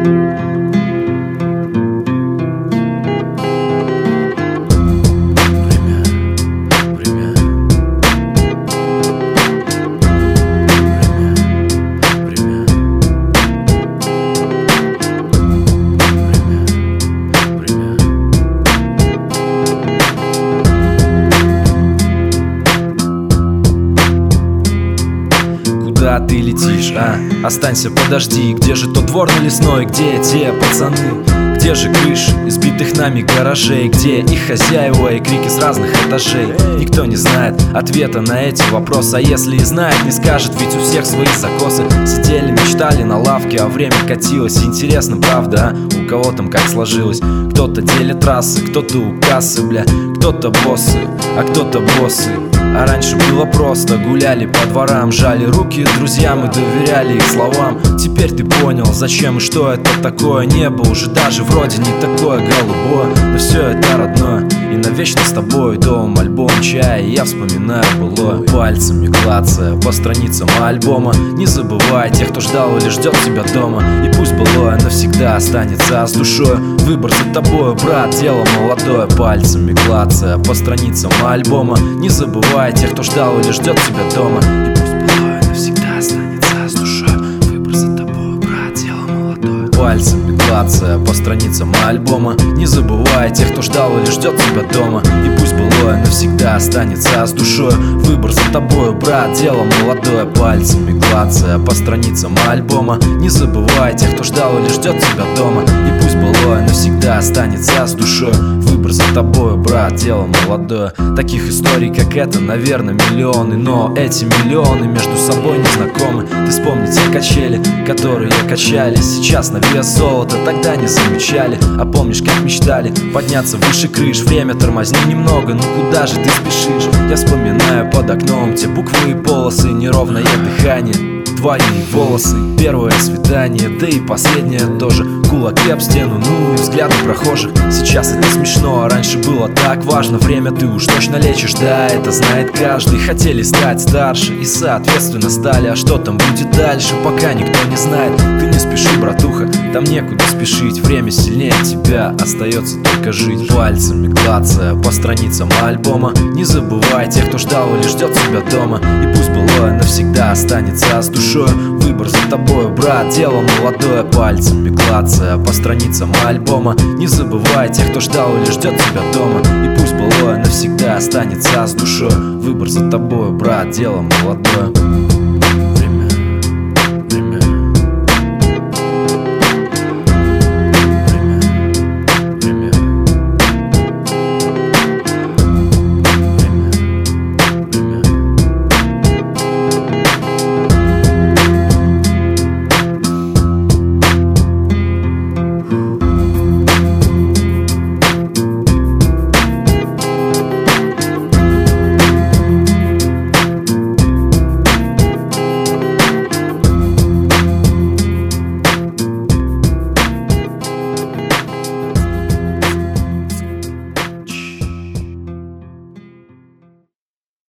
Куда ты летишь, Останься, подожди. Где же тот двор на Лесной? Где те пацаны? Где же крыши избитых нами гаражей? Где их хозяева и крики с разных этажей? Никто не знает ответа на эти вопросы. А если и знает, не скажет, ведь у всех свои закосы. Сидели, мечтали на лавке, а время катилось. Интересно, правда, у кого там как сложилось? Кто-то делит трассы, кто-то у кассы, бля. Кто-то боссы, а кто-то боссы. А раньше было просто, гуляли по дворам, жали руки друзьям и доверяли их словам. Теперь ты понял, зачем и что это такое. Небо уже даже вроде не такое голубое, но все это родное и навечно с тобой. Дом, альбом, чай, и я вспоминаю былое. Пальцами клацая по страницам альбома. Не забывай тех, кто ждал или ждет тебя дома. И пусть былое навсегда останется с душой. Выбор за тобой, брат, дело молодое. Пальцами клацая по страницам альбома. Не забывай тех, кто ждал или ждет тебя дома. И пусть былое навсегда останется с душой. Выбор за тобой, брат, дело молодое. Пальцами клацая по страницам альбома. Не забывай тех, кто ждал или ждет тебя дома. И пусть былое навсегда останется с душой. Выбор за тобой, брат, дело молодое. Пальцами клацая по страницам альбома. Не забывай тех, кто ждал или ждет тебя дома. И пусть былое навсегда останется с душой. Выбор за тобой, брат, дело молодое. Таких историй, как эта, наверное, миллионы. Но эти миллионы между собой не знакомы. Ты вспомни те качели, которые качали. Сейчас на вес золота, тогда не замечали. А помнишь, как мечтали подняться выше крыш? Время тормозни немного, ну куда же ты спешишь? Я вспоминаю под окном те буквы и полосы. Неровное дыхание, твои волосы. Первое свидание, да и последнее тоже. Кулаки об стену, ну и взгляды прохожих. Сейчас это смешно, а раньше было так важно. Время ты уж точно лечишь, да, это знает каждый. Хотели стать старше и соответственно стали. А что там будет дальше, пока никто не знает. Ты не спеши, братуха, там некуда спешить. Время сильнее тебя, остается только жить. Пальцами клацая по страницам альбома. Не забывай тех, кто ждал или ждет тебя дома. И пусть былое навсегда останется с душой. Выбор за тобой, брат, дело молодое. Пальцами клацая по страницам альбома. Не забывай тех, кто ждал или ждет тебя дома. И пусть былое навсегда останется с душой. Выбор за тобой, брат, дело молодое.